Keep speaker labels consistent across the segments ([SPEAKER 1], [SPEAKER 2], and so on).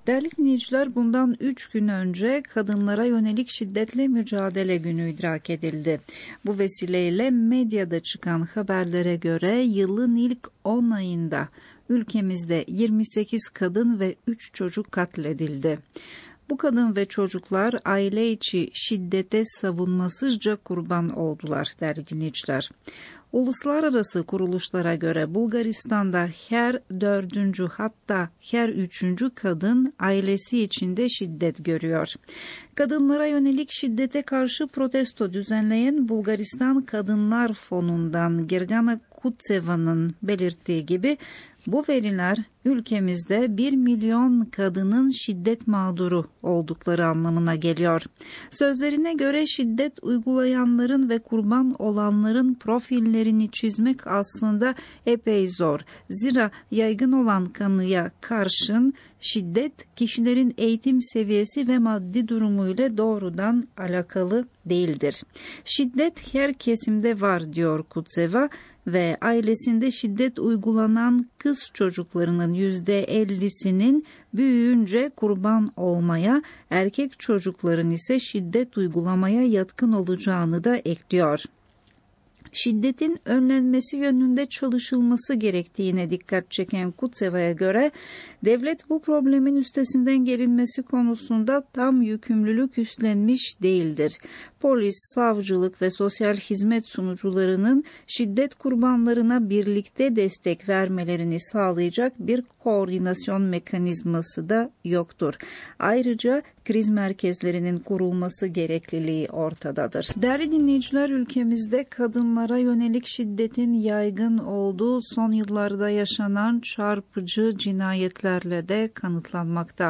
[SPEAKER 1] Değerli dinleyiciler, bundan 3 gün önce kadınlara yönelik şiddetle mücadele günü idrak edildi. Bu vesileyle medyada çıkan haberlere göre yılın ilk 10 ayında ülkemizde 28 kadın ve 3 çocuk katledildi. Bu kadın ve çocuklar aile içi şiddete savunmasızca kurban oldular değerli dinleyiciler. Uluslararası kuruluşlara göre Bulgaristan'da her 4. hatta her 3. kadın ailesi içinde şiddet görüyor. Kadınlara yönelik şiddete karşı protesto düzenleyen Bulgaristan Kadınlar Fonu'ndan Gergana Kutseva'nın belirttiği gibi bu veriler ülkemizde 1 milyon kadının şiddet mağduru oldukları anlamına geliyor. Sözlerine göre şiddet uygulayanların ve kurban olanların profillerini çizmek aslında epey zor. Zira yaygın olan kanıya karşın şiddet kişilerin eğitim seviyesi ve maddi durumuyla doğrudan alakalı değildir. Şiddet her kesimde var diyor Kutseva ve ailesinde şiddet uygulanan kız çocuklarının %50'sinin büyüyünce kurban olmaya, erkek çocukların ise şiddet uygulamaya yatkın olacağını da ekliyor. Şiddetin önlenmesi yönünde çalışılması gerektiğine dikkat çeken Kutseva'ya göre devlet bu problemin üstesinden gelinmesi konusunda tam yükümlülük üstlenmiş değildir. Polis, savcılık ve sosyal hizmet sunucularının şiddet kurbanlarına birlikte destek vermelerini sağlayacak bir koordinasyon mekanizması da yoktur. Ayrıca kriz merkezlerinin kurulması gerekliliği ortadadır. Değerli dinleyiciler, ülkemizde kadınlara yönelik şiddetin yaygın olduğu son yıllarda yaşanan çarpıcı cinayetlerle de kanıtlanmakta.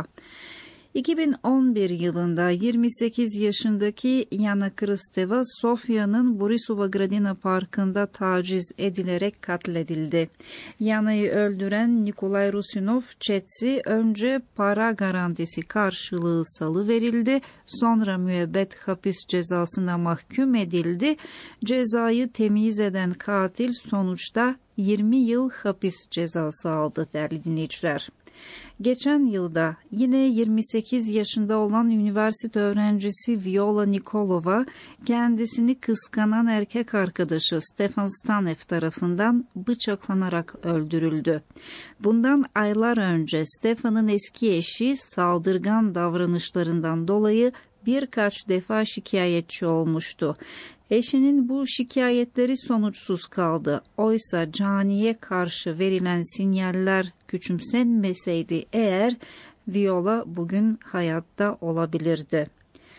[SPEAKER 1] 2011 yılında 28 yaşındaki Yana Kristeva, Sofya'nın Borisova Gradina Parkı'nda taciz edilerek katledildi. Yana'yı öldüren Nikolay Rusinov Çetsi önce para garantisi karşılığı salıverildi, sonra müebbet hapis cezasına mahkum edildi. Cezayı temyiz eden katil sonuçta 20 yıl hapis cezası aldı değerli dinleyiciler. Geçen yılda yine 28 yaşında olan üniversite öğrencisi Viola Nikolova kendisini kıskanan erkek arkadaşı Stefan Stanev tarafından bıçaklanarak öldürüldü. Bundan aylar önce Stefan'ın eski eşi saldırgan davranışlarından dolayı birkaç defa şikayetçi olmuştu. Eşinin bu şikayetleri sonuçsuz kaldı. Oysa caniye karşı verilen sinyaller küçümsenmeseydi eğer Viola bugün hayatta olabilirdi.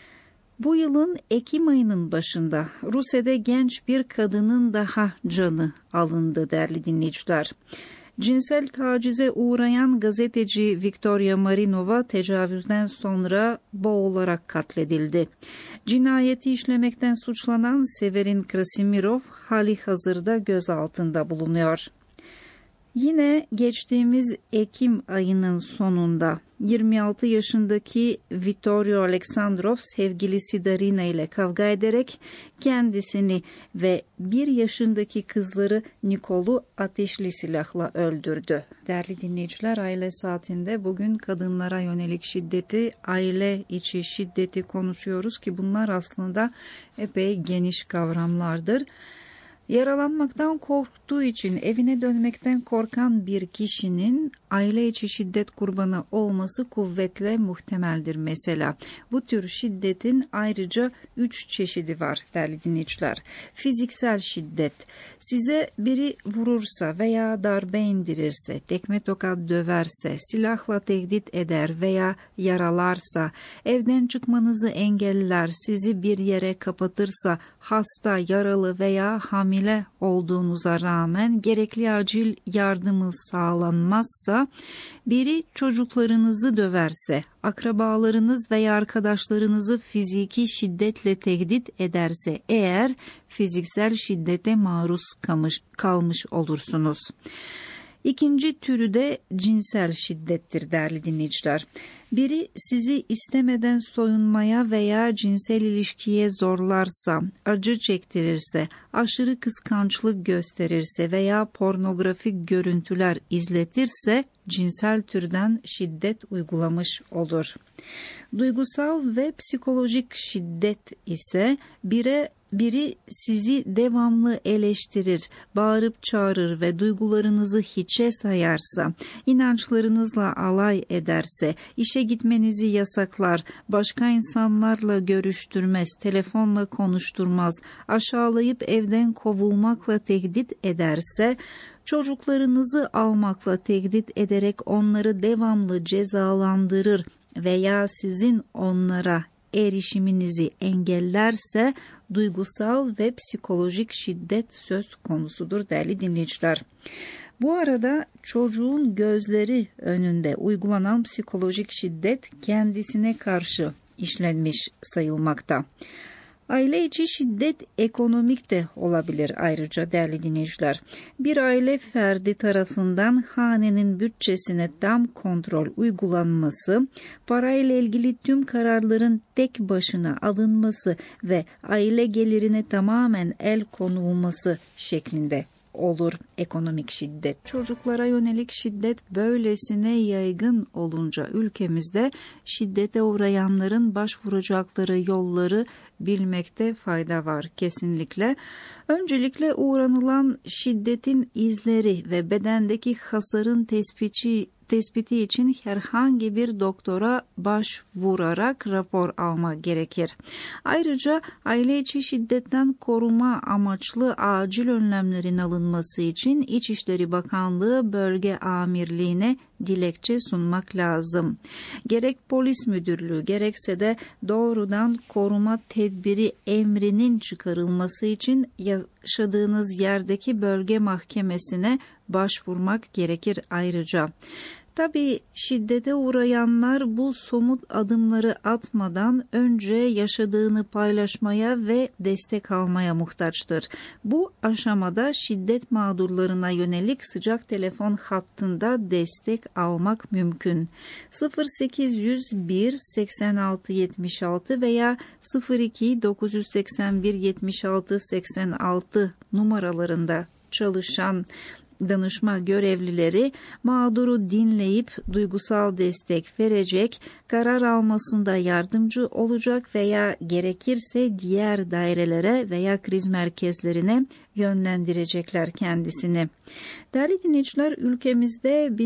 [SPEAKER 1] Bu yılın Ekim ayının başında Rusya'da genç bir kadının daha canı alındı değerli dinleyiciler. Cinsel tacize uğrayan gazeteci Viktoria Marinova tecavüzden sonra boğularak katledildi. Cinayeti işlemekten suçlanan Severin Krasimirov halihazırda gözaltında bulunuyor. Yine geçtiğimiz Ekim ayının sonunda 26 yaşındaki Vittorio Alexandrov sevgilisi Darina ile kavga ederek kendisini ve 1 yaşındaki kızları Nikol'u ateşli silahla öldürdü. Değerli dinleyiciler, Aile Saati'nde bugün kadınlara yönelik şiddeti, aile içi şiddeti konuşuyoruz ki bunlar aslında epey geniş kavramlardır. Yaralanmaktan korktuğu için evine dönmekten korkan bir kişinin aile içi şiddet kurbanı olması kuvvetle muhtemeldir mesela. Bu tür şiddetin ayrıca 3 çeşidi var değerli dinleyiciler. Fiziksel şiddet. Size biri vurursa veya darbe indirirse, tekme tokat döverse, silahla tehdit eder veya yaralarsa, evden çıkmanızı engeller, sizi bir yere kapatırsa, hasta, yaralı veya hamile olduğunuza rağmen gerekli acil yardımı sağlanmazsa, biri çocuklarınızı döverse, akrabalarınız veya arkadaşlarınızı fiziki şiddetle tehdit ederse eğer fiziksel şiddete maruz kalmış olursunuz. İkinci türü de cinsel şiddettir değerli dinleyiciler. Biri sizi istemeden soyunmaya veya cinsel ilişkiye zorlarsa, acı çektirirse, aşırı kıskançlık gösterirse veya pornografik görüntüler izletirse cinsel türden şiddet uygulamış olur. Duygusal ve psikolojik şiddet ise biri sizi devamlı eleştirir, bağırıp çağırır ve duygularınızı hiçe sayarsa, inançlarınızla alay ederse, işe gitmenizi yasaklar, başka insanlarla görüştürmez, telefonla konuşturmaz, aşağılayıp evden kovulmakla tehdit ederse, çocuklarınızı almakla tehdit ederek onları devamlı cezalandırır veya sizin onlara erişiminizi engellerse duygusal ve psikolojik şiddet söz konusudur değerli dinleyiciler. Bu arada çocuğun gözleri önünde uygulanan psikolojik şiddet kendisine karşı işlenmiş sayılmakta. Aile içi şiddet ekonomik de olabilir ayrıca değerli dinleyiciler. Bir aile ferdi tarafından hanenin bütçesine tam kontrol uygulanması, parayla ilgili tüm kararların tek başına alınması ve aile gelirine tamamen el konulması şeklinde olur ekonomik şiddet. Çocuklara yönelik şiddet böylesine yaygın olunca ülkemizde şiddete uğrayanların başvuracakları yolları bilmekte fayda var kesinlikle. Öncelikle uğranılan şiddetin izleri ve bedendeki hasarın tespiti için herhangi bir doktora başvurarak rapor alma gerekir. Ayrıca aile içi şiddetten koruma amaçlı acil önlemlerin alınması için İçişleri Bakanlığı Bölge Amirliğine dilekçe sunmak lazım. Gerek polis müdürlüğü gerekse de doğrudan koruma tedbiri emrinin çıkarılması için yaşadığınız yerdeki bölge mahkemesine başvurmak gerekir ayrıca. Tabii şiddete uğrayanlar bu somut adımları atmadan önce yaşadığını paylaşmaya ve destek almaya muhtaçtır. Bu aşamada şiddet mağdurlarına yönelik sıcak telefon hattında destek almak mümkün. 0801 86 76 veya 02 981 76 86 numaralarında çalışan danışma görevlileri mağduru dinleyip duygusal destek verecek, karar almasında yardımcı olacak veya gerekirse diğer dairelere veya kriz merkezlerine yönlendirecekler kendisini. Değerli dinleyiciler, ülkemizde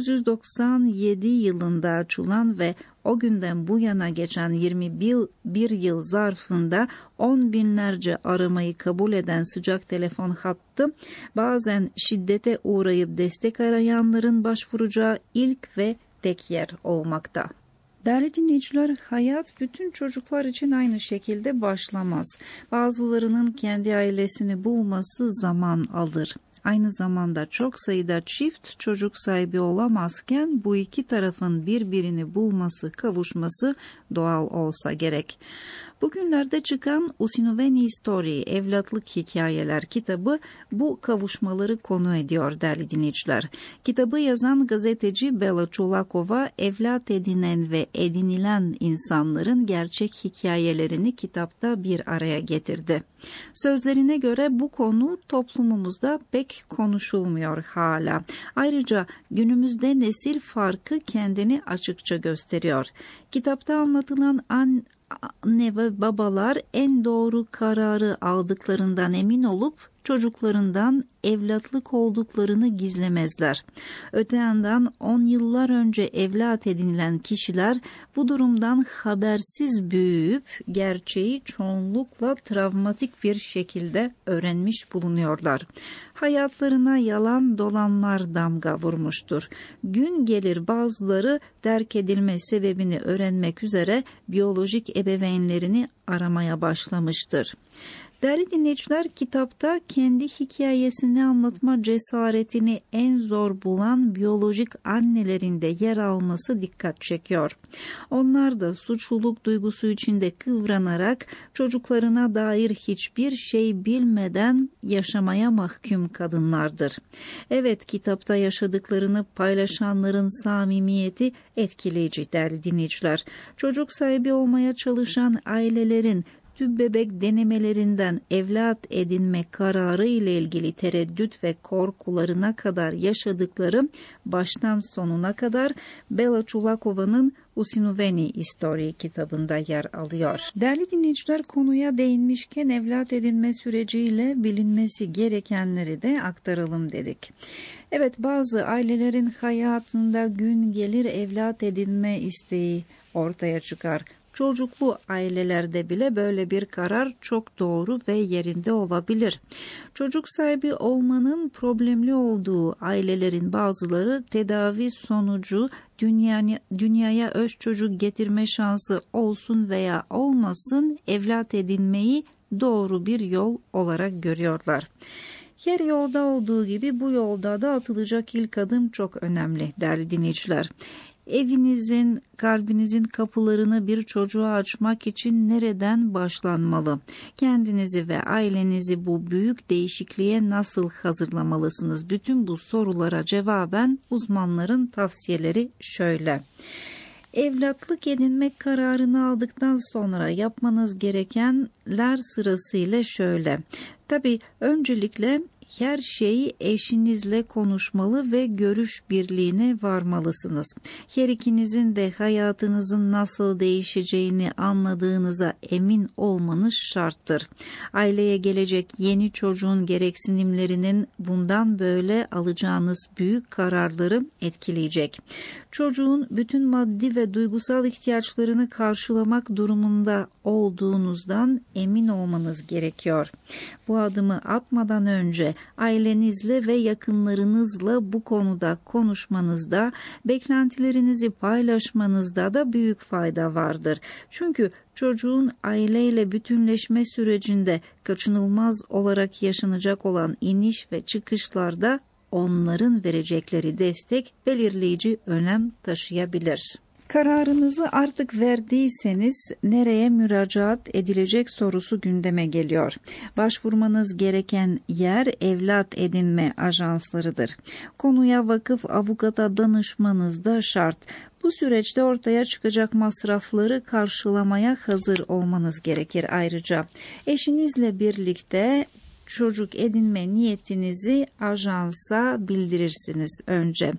[SPEAKER 1] 1997 yılında açılan ve o günden bu yana geçen 21 yıl zarfında 10 binlerce aramayı kabul eden sıcak telefon hattı bazen şiddete uğrayıp destek arayanların başvuracağı ilk ve tek yer olmakta. Değerli dinleyiciler, hayat bütün çocuklar için aynı şekilde başlamaz. Bazılarının kendi ailesini bulması zaman alır. Aynı zamanda çok sayıda çift çocuk sahibi olamazken bu iki tarafın birbirini bulması, kavuşması doğal olsa gerek. Bugünlerde çıkan Usinoveni Story, Evlatlık Hikayeler kitabı bu kavuşmaları konu ediyor değerli dinleyiciler. Kitabı yazan gazeteci Bela Çolakova, evlat edinen ve edinilen insanların gerçek hikayelerini kitapta bir araya getirdi. Sözlerine göre bu konu toplumumuzda pek konuşulmuyor hala. Ayrıca günümüzde nesil farkı kendini açıkça gösteriyor. Kitapta anlatılan anne ve babalar en doğru kararı aldıklarından emin olup çocuklarından evlatlık olduklarını gizlemezler. Öte yandan 10 yıllar önce evlat edinilen kişiler bu durumdan habersiz büyüyüp gerçeği çoğunlukla travmatik bir şekilde öğrenmiş bulunuyorlar. Hayatlarına yalan dolanlar damga vurmuştur. Gün gelir bazıları terk edilme sebebini öğrenmek üzere biyolojik ebeveynlerini aramaya başlamıştır. Değerli dinleyiciler, kitapta kendi hikayesini anlatma cesaretini en zor bulan biyolojik annelerin de yer alması dikkat çekiyor. Onlar da suçluluk duygusu içinde kıvranarak çocuklarına dair hiçbir şey bilmeden yaşamaya mahkum kadınlardır. Evet, kitapta yaşadıklarını paylaşanların samimiyeti etkileyici değerli dinleyiciler. Çocuk sahibi olmaya çalışan ailelerin tüp bebek denemelerinden evlat edinme kararı ile ilgili tereddüt ve korkularına kadar yaşadıkları baştan sonuna kadar Bela Çulakova'nın Usinoveni İstorii kitabında yer alıyor. Değerli dinleyiciler, konuya değinmişken evlat edinme süreciyle bilinmesi gerekenleri de aktaralım dedik. Evet, bazı ailelerin hayatında gün gelir evlat edinme isteği ortaya çıkar. Çocuklu ailelerde bile böyle bir karar çok doğru ve yerinde olabilir. Çocuk sahibi olmanın problemli olduğu ailelerin bazıları tedavi sonucu dünyaya öz çocuk getirme şansı olsun veya olmasın evlat edinmeyi doğru bir yol olarak görüyorlar. Her yolda olduğu gibi bu yolda da atılacak ilk adım çok önemli değerli dinleyiciler. Evinizin, kalbinizin kapılarını bir çocuğa açmak için nereden başlanmalı? Kendinizi ve ailenizi bu büyük değişikliğe nasıl hazırlamalısınız? Bütün bu sorulara cevaben uzmanların tavsiyeleri şöyle. Evlatlık edinmek kararını aldıktan sonra yapmanız gerekenler sırasıyla şöyle. Tabii öncelikle her şeyi eşinizle konuşmalı ve görüş birliğine varmalısınız. Her ikinizin de hayatınızın nasıl değişeceğini anladığınıza emin olmanız şarttır. Aileye gelecek yeni çocuğun gereksinimlerinin bundan böyle alacağınız büyük kararları etkileyecek. Çocuğun bütün maddi ve duygusal ihtiyaçlarını karşılamak durumunda olduğunuzdan emin olmanız gerekiyor. Bu adımı atmadan önce ailenizle ve yakınlarınızla bu konuda konuşmanızda, beklentilerinizi paylaşmanızda da büyük fayda vardır. Çünkü çocuğun aileyle bütünleşme sürecinde kaçınılmaz olarak yaşanacak olan iniş ve çıkışlarda onların verecekleri destek belirleyici önem taşıyabilir. Kararınızı artık verdiyseniz nereye müracaat edilecek sorusu gündeme geliyor. Başvurmanız gereken yer evlat edinme ajanslarıdır. Konuya vakıf avukata danışmanız da şart. Bu süreçte ortaya çıkacak masrafları karşılamaya hazır olmanız gerekir ayrıca. Eşinizle birlikte çocuk edinme niyetinizi ajansa bildirirsiniz önce.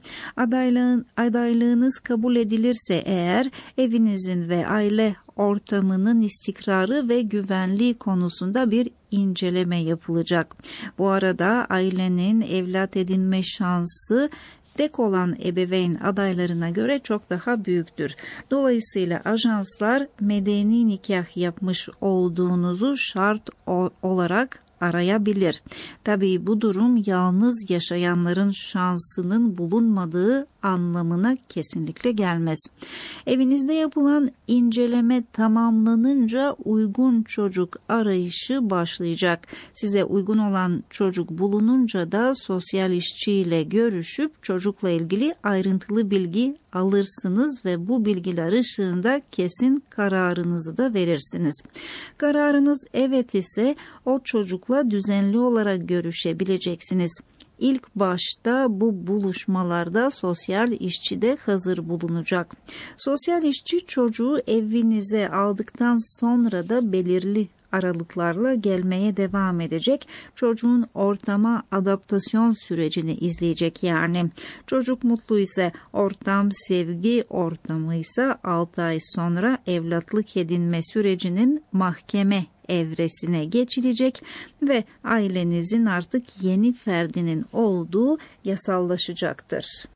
[SPEAKER 1] Adaylığınız kabul edilirse eğer evinizin ve aile ortamının istikrarı ve güvenliği konusunda bir inceleme yapılacak. Bu arada ailenin evlat edinme şansı tek olan ebeveyn adaylarına göre çok daha büyüktür. Dolayısıyla ajanslar medeni nikah yapmış olduğunuzu şart olarak arayabilir. Tabii bu durum yalnız yaşayanların şansının bulunmadığı anlamına kesinlikle gelmez. Evinizde yapılan inceleme tamamlanınca uygun çocuk arayışı başlayacak. Size uygun olan çocuk bulununca da sosyal işçiyle görüşüp çocukla ilgili ayrıntılı bilgi alırsınız ve bu bilgiler ışığında kesin kararınızı da verirsiniz. Kararınız evet ise o çocukla düzenli olarak görüşebileceksiniz. İlk başta bu buluşmalarda sosyal işçi de hazır bulunacak. Sosyal işçi çocuğu evinize aldıktan sonra da belirli aralıklarla gelmeye devam edecek. Çocuğun ortama adaptasyon sürecini izleyecek yani. Çocuk mutlu ise ortam sevgi ortamı ise 6 ay sonra evlatlık edinme sürecinin mahkeme evresine geçilecek ve ailenizin artık yeni ferdinin olduğu yasallaşacaktır.